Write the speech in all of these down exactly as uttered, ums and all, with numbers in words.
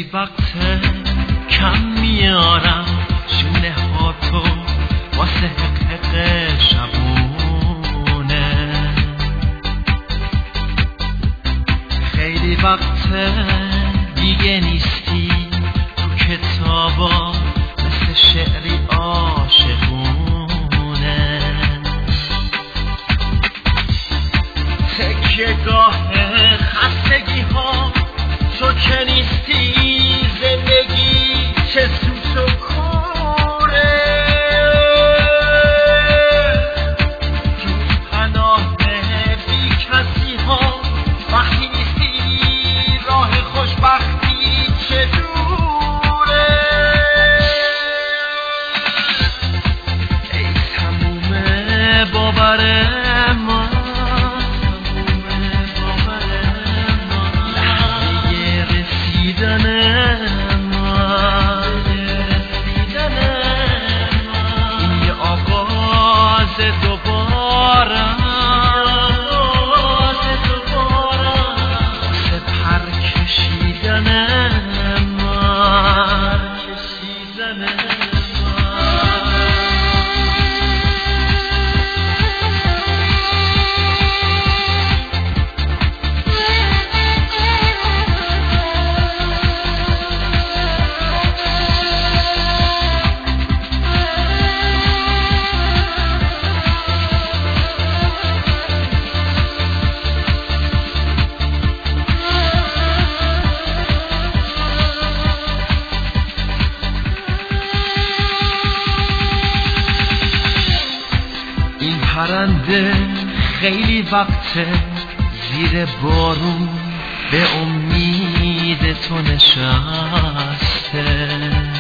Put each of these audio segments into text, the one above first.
خیلی وقت کم میارم شونه ها تو واسه حقق شبونه. خیلی وقت دیگه نیستی تو کتابا مثل شعری عاشقونه. تکیه گاه خستگی ها تو که نیستی زندگی چه سوس و کوره. جز پناه بی کسی ها وقتی نیستی راه خوشبختی چه دوره. ای تموم باور من، این یه آغاز دوباره واسه پر کشیدن من. پرنده خیلی وقت زیر بارون به امید تو نشسته.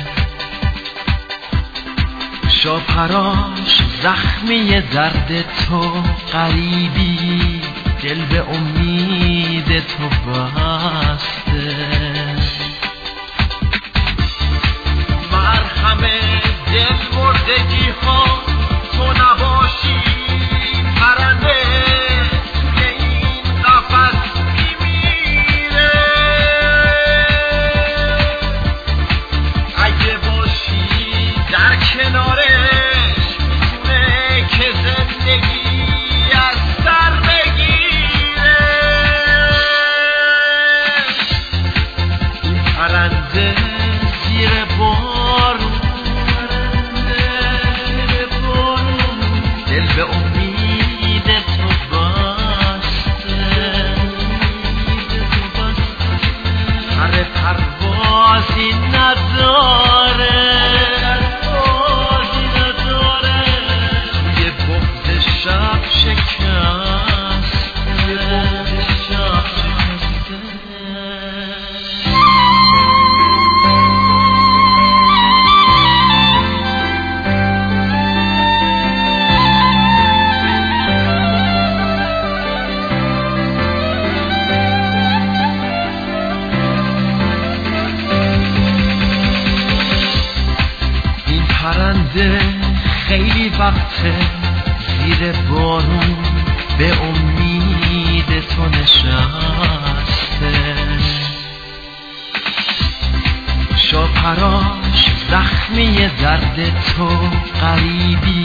شاپراش زخمی درد تو غریبی دل به امید تو بسته. مرهم دل مردگی ها تو نباشی پرنده توی این قفس میمیره. اگه باشی در کنارش میتونه که زندگی از سر بگیره. این پرنده زیر بارون دل به امید تو بسته. پر پروازی نداره یه بغض شب پرنده خیلی وقت زیر بارون به امید تو نشسته. شاپراش زخمی درد تو غریبی